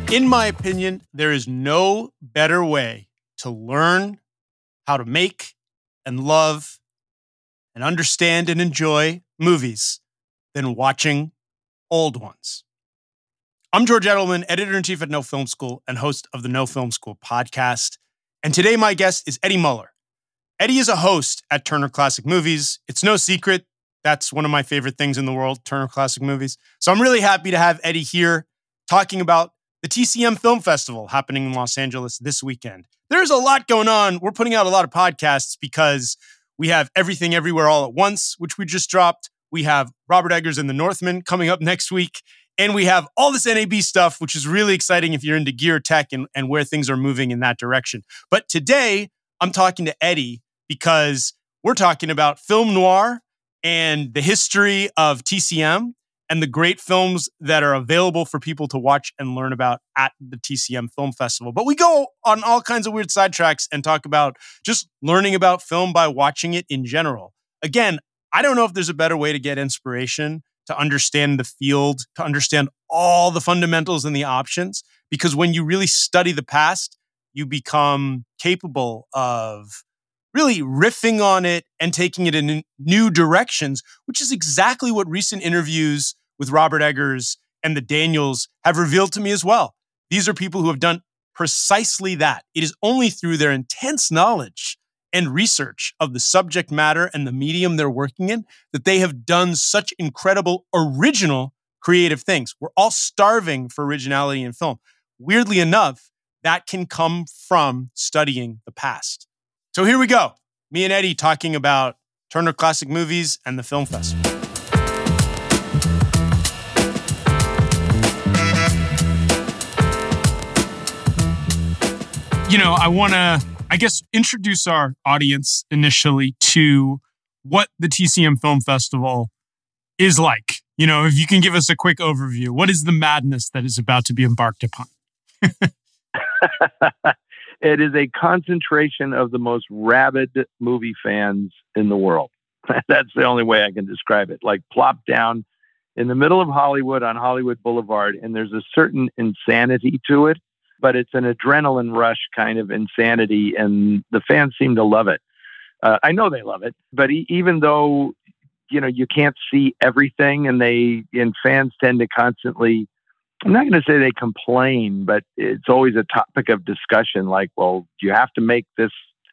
In my opinion, there is no better way to learn how to make and love and understand and enjoy movies than watching old ones. I'm George Edelman, editor-in-chief at No Film School and host of the No Film School podcast. And today my guest is Eddie Muller. Eddie is a host at Turner Classic Movies. It's no secret that's one of my favorite things in the world, Turner Classic Movies. So I'm really happy to have Eddie here talking about the TCM Film Festival happening in Los Angeles this weekend. There's a lot going on. We're putting out a lot of podcasts because we have Everything Everywhere All at Once, which we just dropped. We have Robert Eggers and the Northman coming up next week. And we have all this NAB stuff, which is really exciting if you're into gear tech and where things are moving in that direction. But today, I'm talking to Eddie because we're talking about film noir and the history of TCM and the great films that are available for people to watch and learn about at the TCM Film Festival. But we go on all kinds of weird sidetracks and talk about just learning about film by watching it in general. Again, I don't know if there's a better way to get inspiration, to understand the field, to understand all the fundamentals and the options, because when you really study the past, you become capable of really riffing on it and taking it in new directions, which is exactly what recent interviews with Robert Eggers and the Daniels have revealed to me as well. These are people who have done precisely that. It is only through their intense knowledge and research of the subject matter and the medium they're working in that they have done such incredible, original, creative things. We're all starving for originality in film. Weirdly enough, that can come from studying the past. So here we go. Me and Eddie talking about Turner Classic Movies and the Film Festival. I want to, introduce our audience initially to what the TCM Film Festival is like. If you can give us a quick overview, what is the madness that is about to be embarked upon? It is a concentration of the most rabid movie fans in the world. That's the only way I can describe it. Like plop down in the middle of Hollywood on Hollywood Boulevard, and there's a certain insanity to it, but it's an adrenaline rush kind of insanity, and the fans seem to love it. I know they love it, but even though, you can't see everything, and fans tend to constantly, I'm not going to say they complain, but it's always a topic of discussion. Like, well, do you have to make this,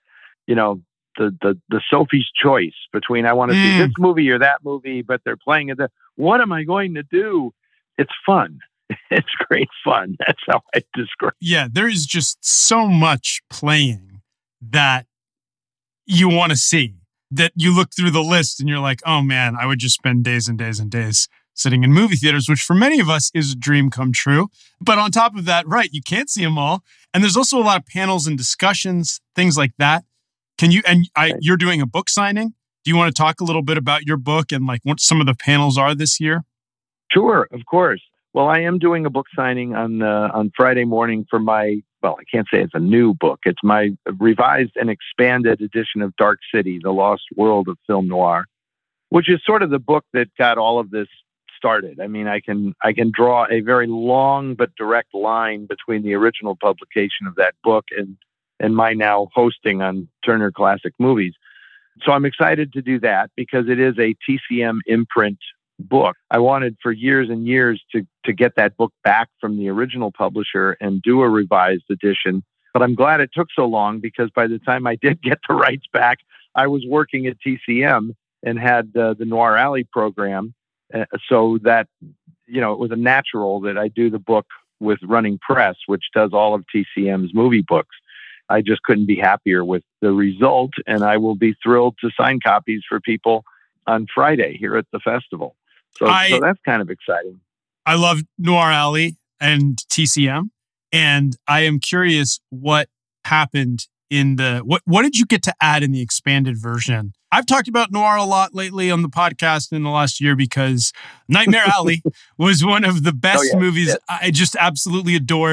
the Sophie's choice between I want to see this movie or that movie, but they're playing it. What am I going to do? It's fun. It's great fun. That's how I describe it. Yeah, there is just so much playing that you want to see, that you look through the list and you're like, oh man, I would just spend days and days and days sitting in movie theaters, which for many of us is a dream come true. But on top of that, right, you can't see them all. And there's also a lot of panels and discussions, things like that. You're doing a book signing. Do you want to talk a little bit about your book and like what some of the panels are this year? Sure, of course. Well, I am doing a book signing on Friday morning for I can't say it's a new book. It's my revised and expanded edition of Dark City, The Lost World of Film Noir, which is sort of the book that got all of this started. I mean, I can draw a very long but direct line between the original publication of that book and my now hosting on Turner Classic Movies. So I'm excited to do that because it is a TCM imprint book. I wanted for years and years to get that book back from the original publisher and do a revised edition. But I'm glad it took so long because by the time I did get the rights back, I was working at TCM and had the Noir Alley program. So that, it was a natural that I do the book with Running Press, which does all of TCM's movie books. I just couldn't be happier with the result, and I will be thrilled to sign copies for people on Friday here at the festival. So that's kind of exciting. I love Noir Alley and TCM, and I am curious what happened in what did you get to add in the expanded version? I've talked about noir a lot lately on the podcast in the last year because Nightmare Alley was one of the best movies I just absolutely adored.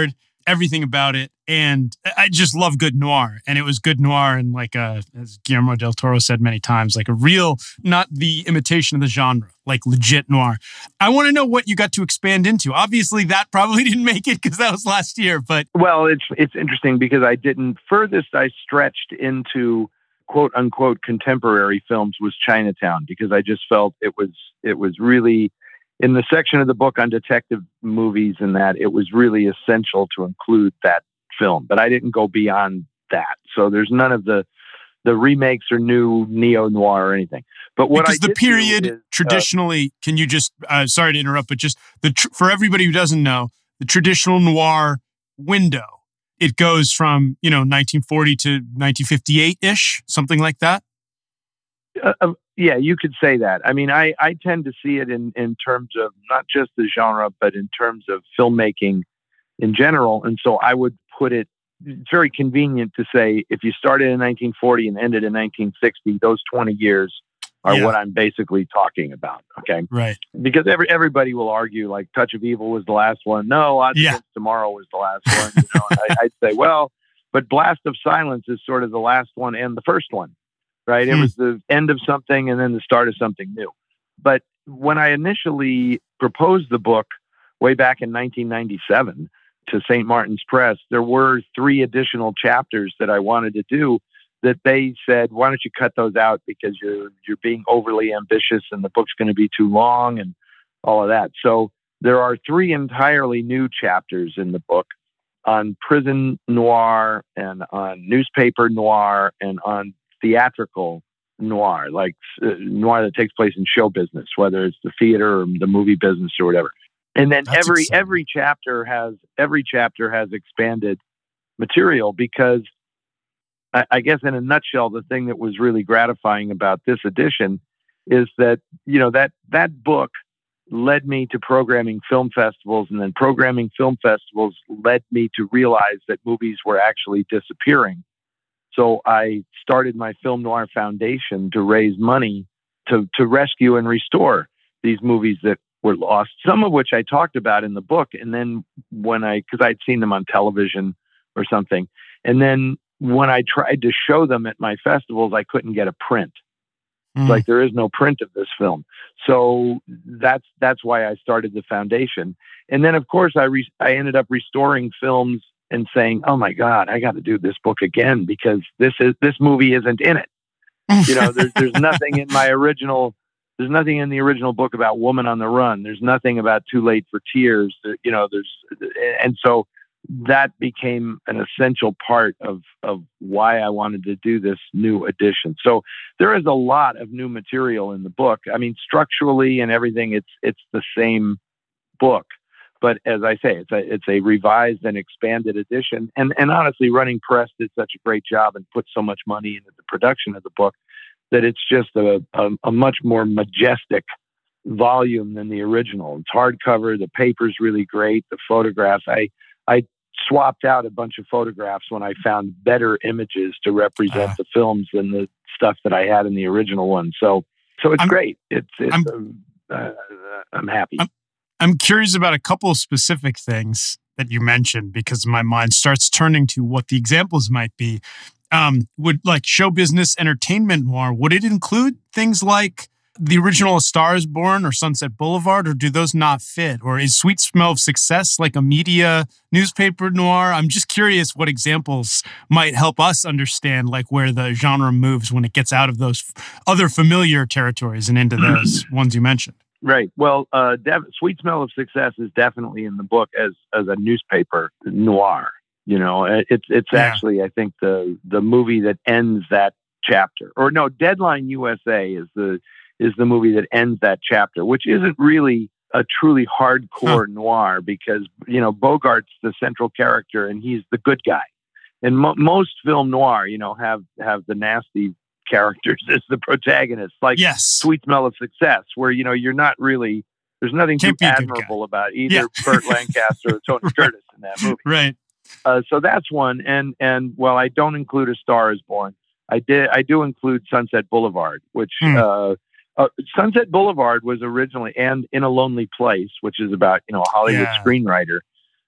everything about it. And I just love good noir. And it was good noir and like as Guillermo del Toro said many times, like a real, not the imitation of the genre, like legit noir. I want to know what you got to expand into. Obviously, that probably didn't make it because that was last year. But well, it's interesting because I didn't. Furthest I stretched into quote unquote contemporary films was Chinatown, because I just felt it was really in the section of the book on detective movies and that it was really essential to include that film. But I didn't go beyond that. So there's none of the remakes or new neo-noir or anything. But what because I the period traditionally, can you just, sorry to interrupt, but just for everybody who doesn't know, the traditional noir window, it goes from, 1940 to 1958-ish, something like that. Yeah, you could say that. I mean, I tend to see it in terms of not just the genre, but in terms of filmmaking in general. And so I would put it, it's very convenient to say, if you started in 1940 and ended in 1960, those 20 years are what I'm basically talking about. Okay. Right. Because everybody will argue like Touch of Evil was the last one. No, Odds Against Tomorrow was the last one. I'd say, well, but Blast of Silence is sort of the last one and the first one. Right. It was the end of something and then the start of something new. But when I initially proposed the book way back in 1997 to St. Martin's Press, there were 3 additional chapters that I wanted to do that they said, why don't you cut those out because you're being overly ambitious and the book's going to be too long and all of that. So there are 3 entirely new chapters in the book on prison noir and on newspaper noir and on theatrical noir, like noir that takes place in show business, whether it's the theater or the movie business or whatever. And then every chapter has expanded material, because I guess in a nutshell, the thing that was really gratifying about this edition is that, that book led me to programming film festivals, and then programming film festivals led me to realize that movies were actually disappearing. So I started my Film Noir Foundation to raise money to rescue and restore these movies that were lost, some of which I talked about in the book. And then because I'd seen them on television or something. And then when I tried to show them at my festivals, I couldn't get a print. Like there is no print of this film. So that's why I started the foundation. And then of course I ended up restoring films and saying, "Oh my God, I got to do this book again because this movie isn't in it." There's nothing in my original. There's nothing in the original book about Woman on the Run. There's nothing about Too Late for Tears. And so that became an essential part of why I wanted to do this new edition. So there is a lot of new material in the book. I mean, structurally and everything, it's the same book. But as I say, it's a revised and expanded edition. And honestly, Running Press did such a great job and put so much money into the production of the book that it's just a much more majestic volume than the original. It's hardcover. The paper's really great. The photographs, I swapped out a bunch of photographs when I found better images to represent the films than the stuff that I had in the original one. So it's great. I'm happy. I'm curious about a couple of specific things that you mentioned, because my mind starts turning to what the examples might be. Would like show business entertainment noir, would it include things like the original A Star is Born or Sunset Boulevard, or do those not fit? Or is Sweet Smell of Success like a media newspaper noir? I'm just curious what examples might help us understand like where the genre moves when it gets out of those other familiar territories and into those ones you mentioned. Right. Well, Sweet Smell of Success is definitely in the book as a newspaper noir. It's actually, I think, the movie that ends that chapter. Or no, Deadline USA is the movie that ends that chapter, which isn't really a truly hardcore noir, because Bogart's the central character and he's the good guy. And most film noir, have the nasty characters as the protagonists, like Sweet Smell of Success, where you're not really, there's nothing too admirable about either Burt Lancaster or Tony Curtis in that movie. Right. So that's one. And while I don't include A Star is Born, I do include Sunset Boulevard, which Sunset Boulevard was originally, and In a Lonely Place, which is about a Hollywood screenwriter,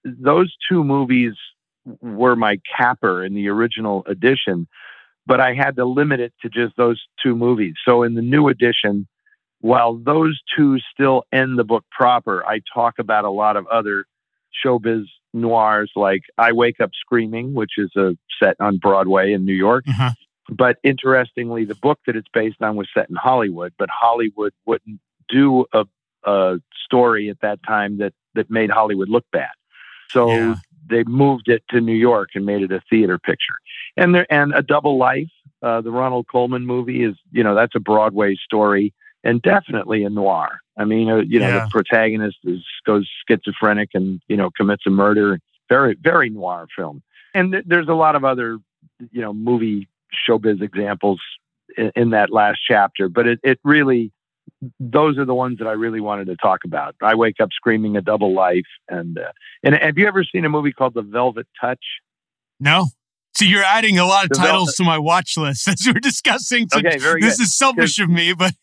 those two movies were my capper in the original edition, but I had to limit it to just those two movies. So in the new edition, while those two still end the book proper, I talk about a lot of other showbiz noirs like I Wake Up Screaming, which is a set on Broadway in New York. Uh-huh. But interestingly, the book that it's based on was set in Hollywood, but Hollywood wouldn't do a story at that time that made Hollywood look bad. So they moved it to New York and made it a theater picture. And A Double Life, the Ronald Colman movie is, that's a Broadway story and definitely a noir. I mean, the protagonist goes schizophrenic and, commits a murder. Very, very noir film. And there's a lot of other, movie showbiz examples in that last chapter, but it really, those are the ones that I really wanted to talk about. I Wake Up Screaming, A Double Life. And have you ever seen a movie called The Velvet Touch? No. So you're adding a lot of titles to my watch list as we're discussing. So okay, very this good. is selfish of me, but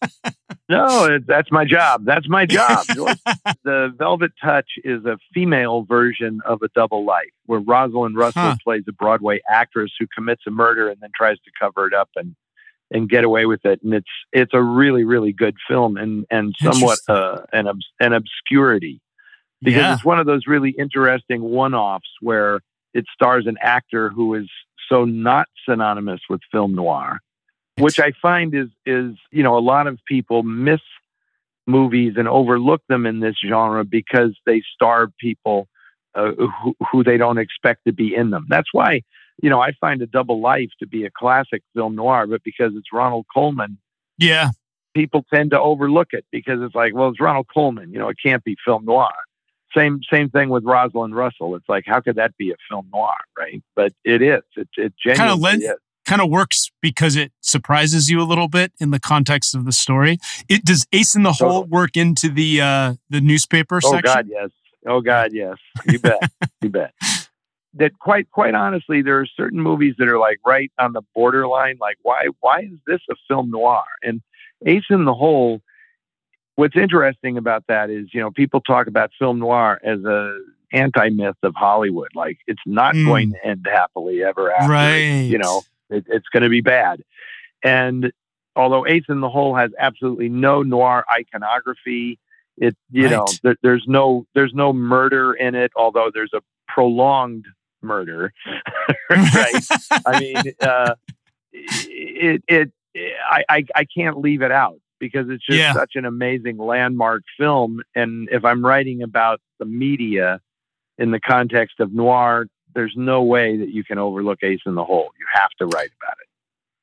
no, that's my job. That's my job. The Velvet Touch is a female version of A Double Life, where Rosalind Russell plays a Broadway actress who commits a murder and then tries to cover it up and get away with it. And it's a really, really good film and somewhat an obscurity, because it's one of those really interesting one-offs where it stars an actor who is so not synonymous with film noir, which I find is a lot of people miss movies and overlook them in this genre because they star people who they don't expect to be in them. That's why, I find A Double Life to be a classic film noir, but because it's Ronald Colman, people tend to overlook it because it's like, well, it's Ronald Colman, it can't be film noir. Same thing with Rosalind Russell. It's like, how could that be a film noir, right? But it is. It genuinely is. Kind of works because it surprises you a little bit in the context of the story. Does Ace in the Hole work into the newspaper section? Oh God, yes. You bet. You bet. That quite honestly, there are certain movies that are like right on the borderline. Like, why is this a film noir? And Ace in the Hole. What's interesting about that is, people talk about film noir as a anti-myth of Hollywood. Like, it's not going to end happily ever after. Right. It's going to be bad. And although Ace in the Hole has absolutely no noir iconography, there's no murder in it, although there's a prolonged murder. Right. I mean, I can't leave it out, because it's just such an amazing landmark film. And if I'm writing about the media in the context of noir, there's no way that you can overlook Ace in the Hole. You have to write about it.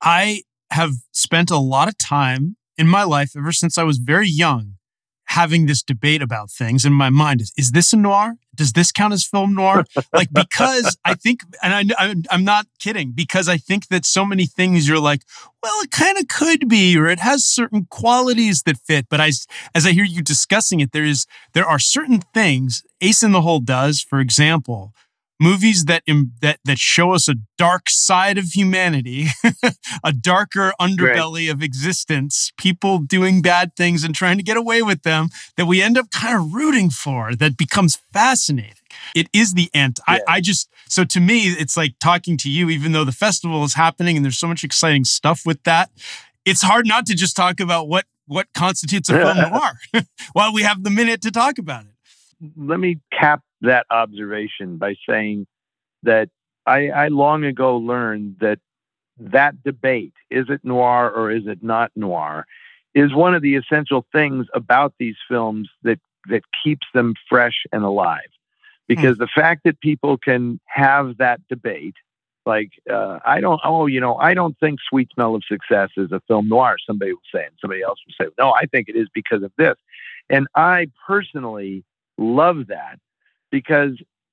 I have spent a lot of time in my life, ever since I was very young, having this debate about things in my mind. Is this a noir? Does this count as film noir? Like, because I think, and I'm not kidding, because I think that so many things you're like, well, it kind of could be, or it has certain qualities that fit. But as I hear you discussing it, there are certain things Ace in the Hole does, for example, movies that show us a dark side of humanity, a darker underbelly of existence, people doing bad things and trying to get away with them, that we end up kind of rooting for, that becomes fascinating. It is the end. So to me, it's like talking to you, even though the festival is happening and there's so much exciting stuff with that, it's hard not to just talk about what constitutes a film noir while we have the minute to talk about it. Let me cap that observation by saying that I long ago learned that debate, is it noir or is it not noir, is one of the essential things about these films that keeps them fresh and alive. Because the fact that people can have that debate, like, I don't think Sweet Smell of Success is a film noir, somebody will say, and somebody else will say, no, I think it is because of this. And I personally love that, because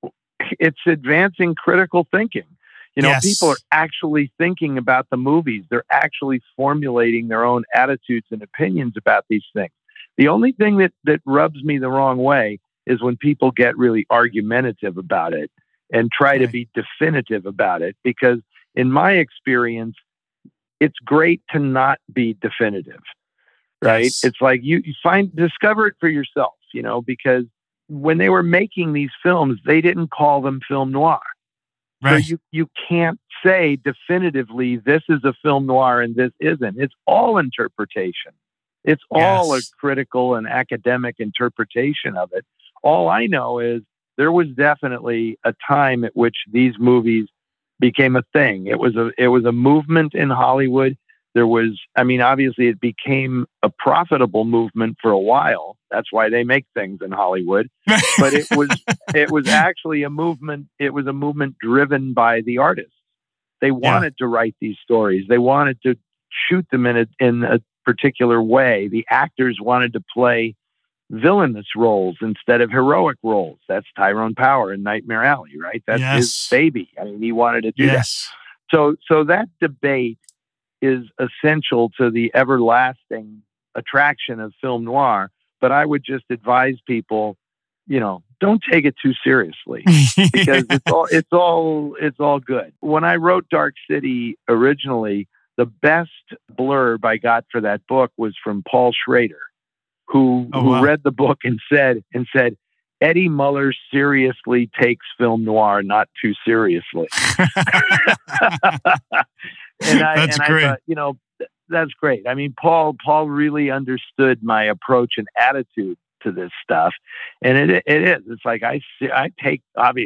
it's advancing critical thinking. People are actually thinking about the movies. They're actually formulating their own attitudes and opinions about these things. The only thing that rubs me the wrong way is when people get really argumentative about it and try to be definitive about it, because in my experience, it's great to not be definitive, right? Yes. It's like you discover it for yourself, because when they were making these films, they didn't call them film noir. Right. So you can't say definitively this is a film noir and this isn't. It's all interpretation. It's all a critical and academic interpretation of it. All I know is there was definitely a time at which these movies became a thing. It was a movement in Hollywood. There was, I mean, obviously it became a profitable movement for a while. That's why they make things in Hollywood. But it was actually a movement. It was a movement driven by the artists. They wanted to write these stories. They wanted to shoot them in a particular way. The actors wanted to play villainous roles instead of heroic roles. That's Tyrone Power in Nightmare Alley, right? That's his baby. I mean, he wanted to do that. So that debate is essential to the everlasting attraction of film noir. But I would just advise people, don't take it too seriously because it's all good. When I wrote Dark City originally, the best blurb I got for that book was from Paul Schrader, who read the book and said, Eddie Muller seriously takes film noir not too seriously. That's great. I thought, that's great. I mean, Paul really understood my approach and attitude to this stuff. And it is. It's like I take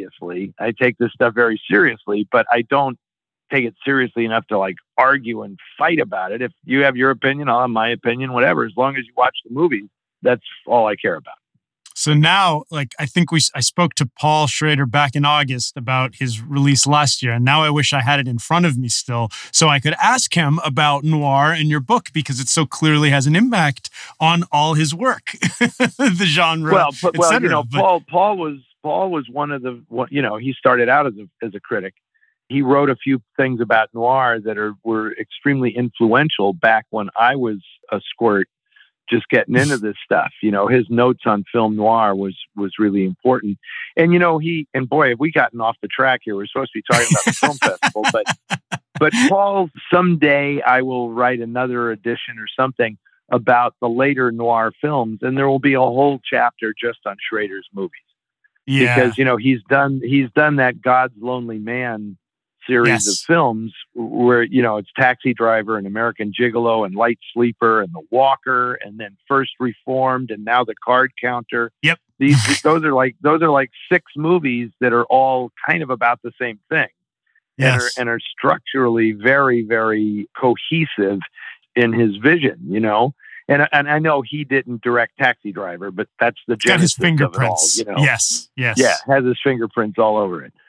this stuff very seriously, but I don't take it seriously enough to like argue and fight about it. If you have your opinion, I'll have my opinion, whatever. As long as you watch the movie, that's all I care about. So now, I think I spoke to Paul Schrader back in August about his release last year, and now I wish I had it in front of me still so I could ask him about noir in your book because it so clearly has an impact on all his work, the genre. Paul was one of the he started out as a critic. He wrote a few things about noir that were extremely influential back when I was a squirt. Just getting into this stuff, his notes on film noir was really important. And, boy, have we gotten off the track here. We're supposed to be talking about the film festival, but Paul, someday I will write another edition or something about the later noir films. And there will be a whole chapter just on Schrader's movies because, he's done that God's Lonely Man series of films where, it's Taxi Driver and American Gigolo and Light Sleeper and The Walker and then First Reformed and now The Card Counter. Yep. Those are like 6 movies that are all kind of about the same thing and are structurally very, very cohesive in his vision, And I know he didn't direct Taxi Driver, but that's the genesis got his fingerprints. Of it all, Yes. Yeah, has his fingerprints all over it.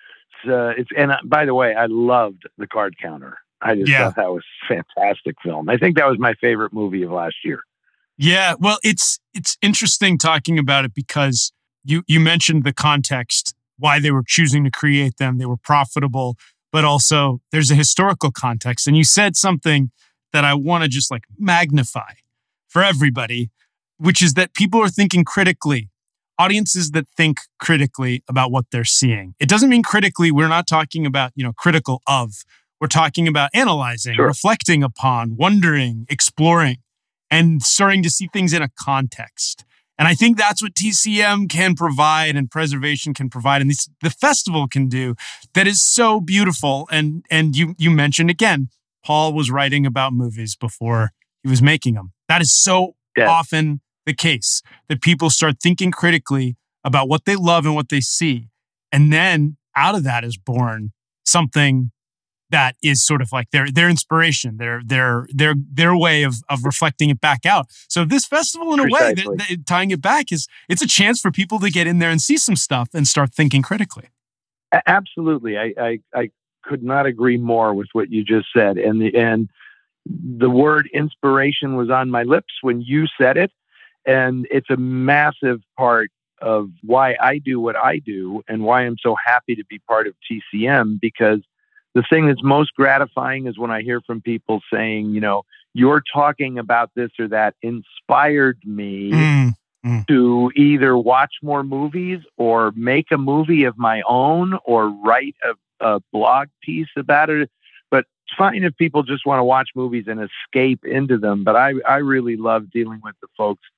And by the way, I loved The Card Counter. I just thought that was a fantastic film. I think that was my favorite movie of last year. Yeah, well, it's interesting talking about it because you mentioned the context, why they were choosing to create them. They were profitable, but also there's a historical context. And you said something that I want to just magnify for everybody, which is that people are thinking critically. Audiences that think critically about what they're seeing. It doesn't mean critically. We're not talking about, critical of. We're talking about analyzing, reflecting upon, wondering, exploring, and starting to see things in a context. And I think that's what TCM can provide and preservation can provide. And the festival can do that is so beautiful. And you mentioned again, Paul was writing about movies before he was making them. That is so often the case that people start thinking critically about what they love and what they see. And then out of that is born something that is sort of like their inspiration, their way of reflecting it back out. So this festival in a way, tying it back it's a chance for people to get in there and see some stuff and start thinking critically. Absolutely. I could not agree more with what you just said. And the word inspiration was on my lips when you said it. And it's a massive part of why I do what I do and why I'm so happy to be part of TCM, because the thing that's most gratifying is when I hear from people saying, you're talking about this or that inspired me to either watch more movies or make a movie of my own or write a blog piece about it. But it's fine if people just want to watch movies and escape into them. But I really love dealing with the folks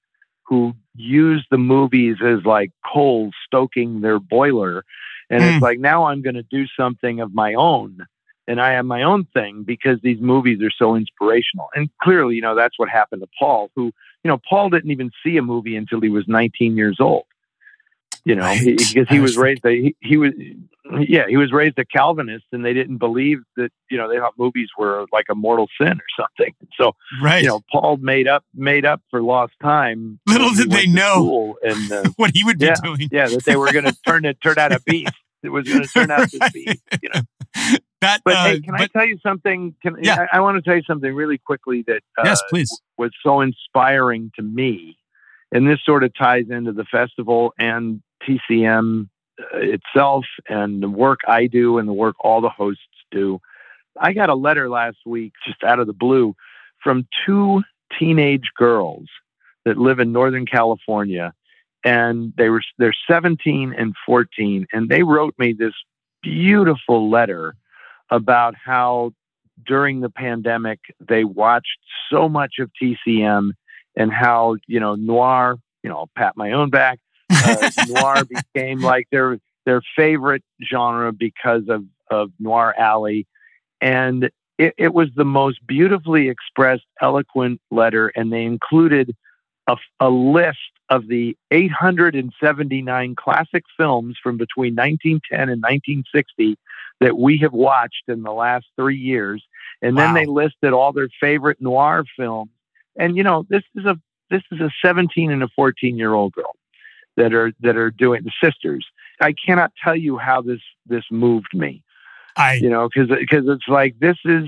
who use the movies as like coal stoking their boiler. And it's like, now I'm going to do something of my own. And I have my own thing because these movies are so inspirational. And clearly, that's what happened to Paul, who, Paul didn't even see a movie until he was 19 years old. Because he was raised he was raised a Calvinist, and they didn't believe that, they thought movies were like a mortal sin or something. So, Paul made up for lost time. Little did they know and what he would be doing. Yeah, that they were going to turn out a beast. It was going to turn out this beast. But hey, can I tell you something? I want to tell you something really quickly that yes, please. Was so inspiring to me. And this sort of ties into the festival and TCM itself and the work I do and the work all the hosts do. I got a letter last week, just out of the blue, from two teenage girls that live in Northern California. And they're 17 and 14. And they wrote me this beautiful letter about how during the pandemic, they watched so much of TCM and how, noir, I'll pat my own back, noir became like their favorite genre because of Noir Alley. And it was the most beautifully expressed, eloquent letter. And they included a list of the 879 classic films from between 1910 and 1960 that we have watched in the last 3 years. And then they listed all their favorite noir films. And, this is a 17 and a 14-year-old girl that are doing the sisters. I cannot tell you how this moved me. Because it's like, this is,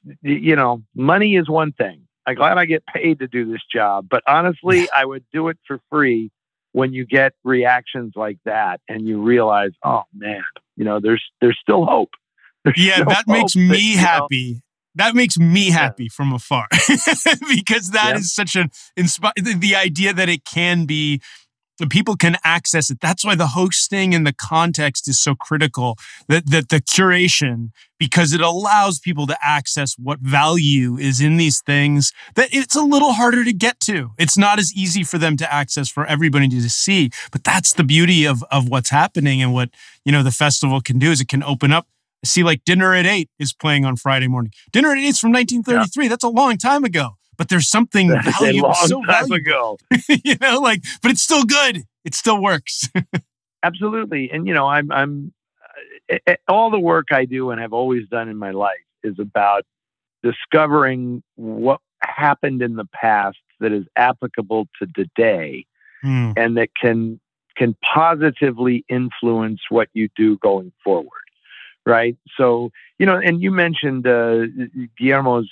money is one thing. I'm glad I get paid to do this job, but honestly, I would do it for free when you get reactions like that and you realize, oh man, there's still hope. That makes me happy. That makes me happy from afar because that is such an the idea that it can be, people can access it. That's why the hosting and the context is so critical, that the curation, because it allows people to access what value is in these things that it's a little harder to get to. It's not as easy for them to access for everybody to see, but that's the beauty of what's happening and what, the festival can do is it can open up. See, like Dinner at 8 is playing on Friday morning. Dinner at 8 is from 1933. Yeah. That's a long time ago. But there's something valuable, so valuable. But it's still good. It still works. Absolutely. And, I'm all the work I do and have always done in my life is about discovering what happened in the past that is applicable to today and that can positively influence what you do going forward. Right. So, and you mentioned Guillermo's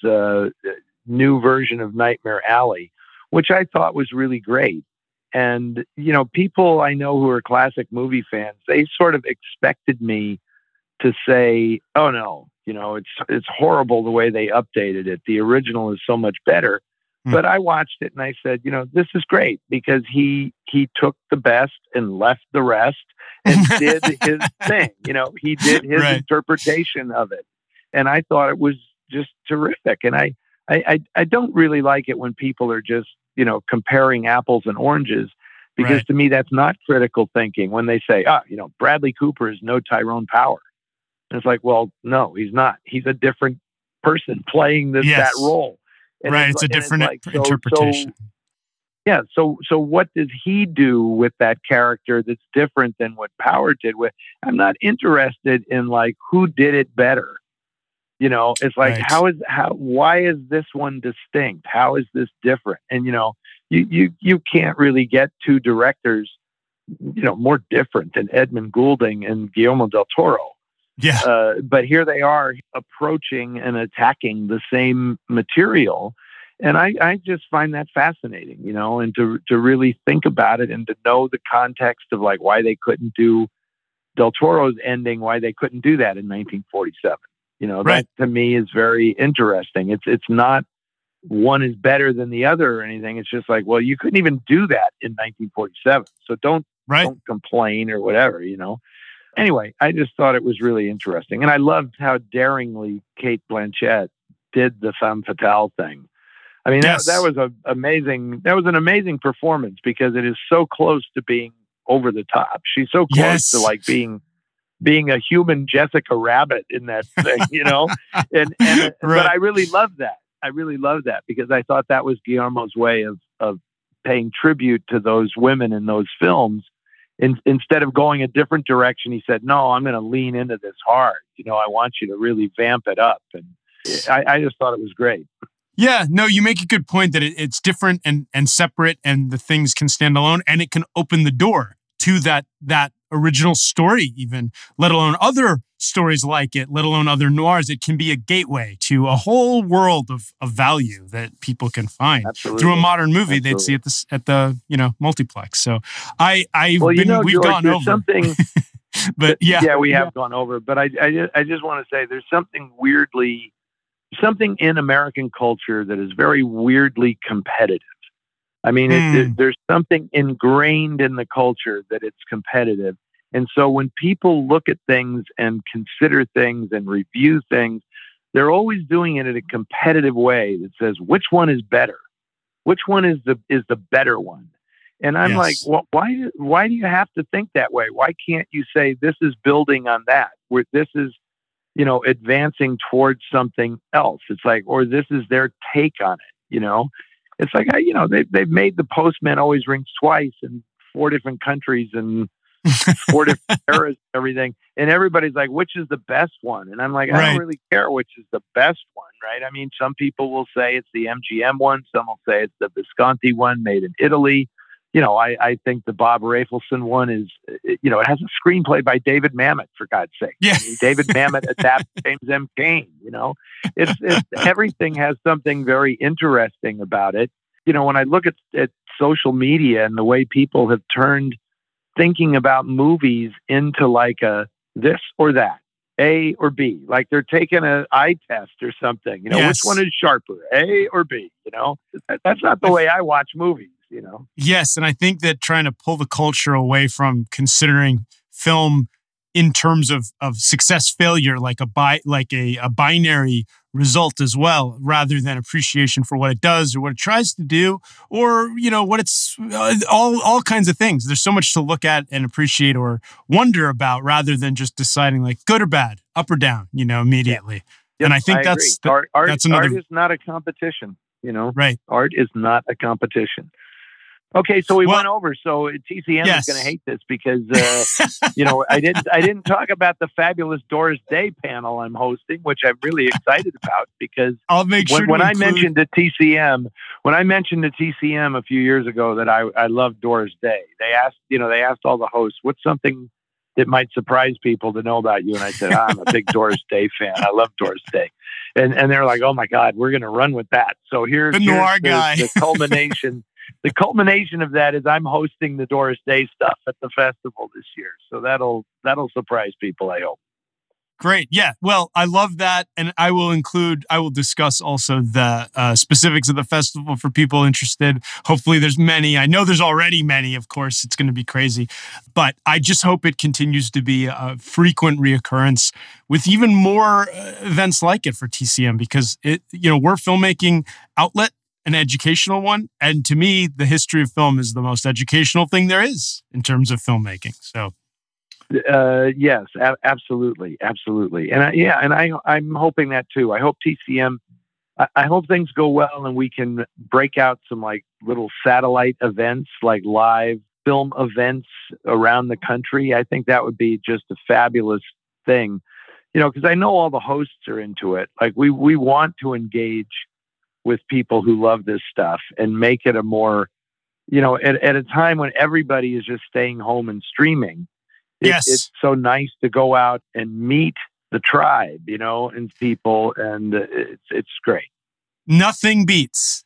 new version of Nightmare Alley, which I thought was really great. And, people I know who are classic movie fans, they sort of expected me to say, oh, no, it's horrible the way they updated it. The original is so much better. But I watched it and I said, this is great because he took the best and left the rest and did his thing. He did his interpretation of it. And I thought it was just terrific. And I don't really like it when people are just, comparing apples and oranges, because to me, that's not critical thinking when they say, Bradley Cooper is no Tyrone Power. And it's like, well, no, he's not. He's a different person playing that role. And it's a different interpretation. So what does he do with that character that's different than what Power did with? I'm not interested in like who did it better. It's like why is this one distinct? How is this different? And you can't really get two directors, more different than Edmund Goulding and Guillermo del Toro. Yeah. But here they are approaching and attacking the same material. And I just find that fascinating, and to really think about it and to know the context of like why they couldn't do Del Toro's ending, why they couldn't do that in 1947. That to me is very interesting. It's not one is better than the other or anything. It's just like, well, you couldn't even do that in 1947. So don't complain or whatever, Anyway, I just thought it was really interesting. And I loved how daringly Cate Blanchett did the femme fatale thing. I mean, Yes. that was an amazing performance because it is so close to being over the top. She's so close to like being a human Jessica Rabbit in that thing, you know? But Right. I really love that. I really love that because I thought that was Guillermo's way of paying tribute to those women in those films. Instead of going a different direction, he said, no, I'm going to lean into this hard. You know, I want you to really vamp it up. And I just thought it was great. Yeah, no, you make a good point that it's different and separate, and the things can stand alone, and it can open the door to that original story, even, let alone other stories like it, let alone other noirs. It can be a gateway to a whole world of value that people can find through a modern movie. They'd see it at the multiplex. So we've gone over something, but we have gone over. But I just want to say there's something in American culture that is very weirdly competitive. I mean, there's something ingrained in the culture that it's competitive. And so when people look at things and consider things and review things, they're always doing it in a competitive way that says, which one is better? Which one is the better one? And I'm like, well, why do you have to think that way? Why can't you say this is building on that, where this is, advancing towards something else? It's like, or this is their take on it, It's like, they've made The Postman Always Rings Twice in 4 different countries and 4 different eras and everything. And everybody's like, which is the best one? And I'm like, I don't really care which is the best one, right? I mean, some people will say it's the MGM one. Some will say it's the Visconti one made in Italy. I think the Bob Rafelson one is, it has a screenplay by David Mamet, for God's sake. Yeah. I mean, David Mamet adapted James M. Cain, It's everything has something very interesting about it. When I look at social media and the way people have turned thinking about movies into like a this or that, A or B, like they're taking an eye test or something, which one is sharper, A or B, that's not the way I watch movies. Yes, and I think that trying to pull the culture away from considering film in terms of success failure, like a binary result as well, rather than appreciation for what it does or what it tries to do, or what it's all kinds of things. There's so much to look at and appreciate or wonder about, rather than just deciding like good or bad, up or down, immediately. Yeah. And I think that's another. Art is not a competition. Right. Art is not a competition. Okay, so we went over. So TCM is going to hate this because I didn't talk about the fabulous Doris Day panel I'm hosting, which I'm really excited about because I'll make sure when I mentioned to TCM a few years ago that I love Doris Day, they asked all the hosts, what's something that might surprise people to know about you, and I said, I'm a big Doris Day fan. I love Doris Day, and they're like, oh my God, we're going to run with that. So here's the culmination. The culmination of that is I'm hosting the Doris Day stuff at the festival this year. So that'll surprise people, I hope. Great. Yeah. Well, I love that. And I will discuss also the specifics of the festival for people interested. Hopefully there's many. I know there's already many, of course. It's going to be crazy. But I just hope it continues to be a frequent reoccurrence with even more events like it for TCM, because we're a filmmaking outlet, an educational one. And to me, the history of film is the most educational thing there is in terms of filmmaking. So, yes, absolutely. Absolutely. And I'm hoping that too. I hope TCM, I hope things go well and we can break out some like little satellite events, like live film events around the country. I think that would be just a fabulous thing, because I know all the hosts are into it. Like we want to engage with people who love this stuff and make it a more, at a time when everybody is just staying home and streaming. It's so nice to go out and meet the tribe, and people, and it's great. Nothing beats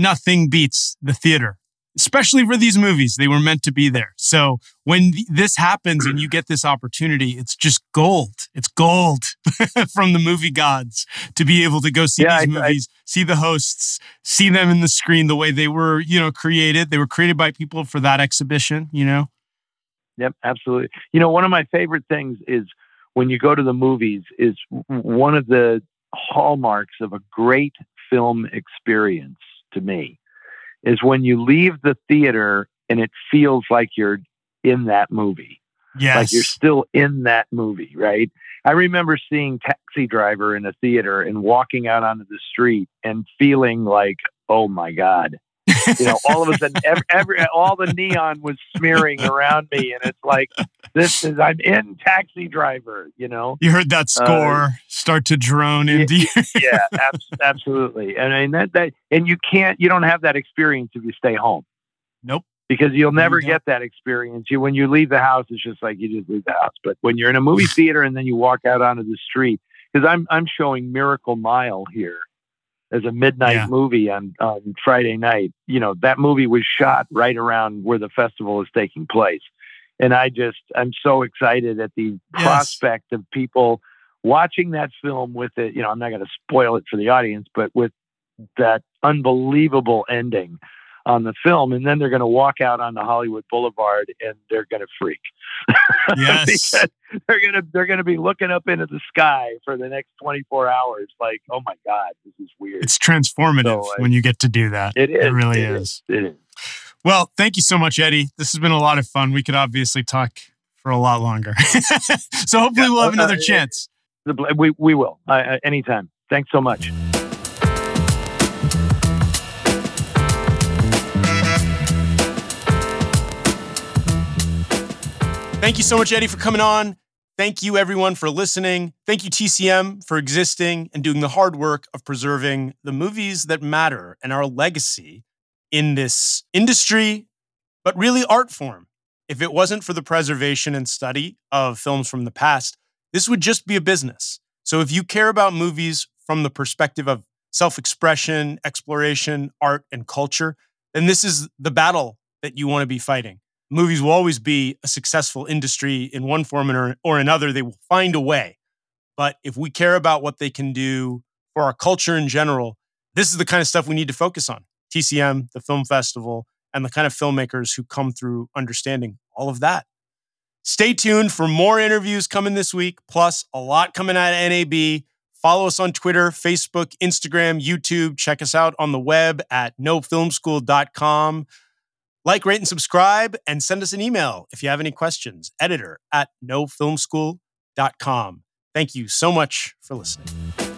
the theater, especially for these movies. They were meant to be there. So when this happens and you get this opportunity, it's just gold. It's gold from the movie gods to be able to go see these movies, see the hosts, see them in the screen the way they were, created. They were created by people for that exhibition, Yep, absolutely. One of my favorite things is when you go to the movies is one of the hallmarks of a great film experience to me is when you leave the theater and it feels like you're in that movie. Yes. Like you're still in that movie, right? I remember seeing Taxi Driver in a theater and walking out onto the street and feeling like, oh my God. All of a sudden, all the neon was smearing around me, and it's like, I'm in Taxi Driver. You heard that score start to drone into you. Yeah, absolutely. And I mean and you don't have that experience if you stay home. Nope. Because you'll never get that experience. When you leave the house, it's just like you just leave the house. But when you're in a movie theater and then you walk out onto the street, because I'm showing Miracle Mile here as a midnight movie on Friday night. That movie was shot right around where the festival is taking place. And I'm so excited at the prospect of people watching that film with it. I'm not going to spoil it for the audience, but with that unbelievable ending on the film. And then they're going to walk out on the Hollywood Boulevard and they're going to freak. Yes. they're going to be looking up into the sky for the next 24 hours. Like, oh my God, this is weird. It's transformative when you get to to that. It is. It really is. It is. Well, thank you so much, Eddie. This has been a lot of fun. We could obviously talk for a lot longer. So hopefully we'll have another chance. We will. Anytime. Thanks so much. Thank you so much, Eddie, for coming on. Thank you, everyone, for listening. Thank you, TCM, for existing and doing the hard work of preserving the movies that matter and our legacy in this industry, but really art form. If it wasn't for the preservation and study of films from the past, this would just be a business. So if you care about movies from the perspective of self-expression, exploration, art, and culture, then this is the battle that you want to be fighting. Movies will always be a successful industry in one form or another. They will find a way. But if we care about what they can do for our culture in general, this is the kind of stuff we need to focus on. TCM, the film festival, and the kind of filmmakers who come through understanding all of that. Stay tuned for more interviews coming this week, plus a lot coming out of NAB. Follow us on Twitter, Facebook, Instagram, YouTube. Check us out on the web at nofilmschool.com. Like, rate, and subscribe, and send us an email if you have any questions. Editor@nofilmschool.com. Thank you so much for listening.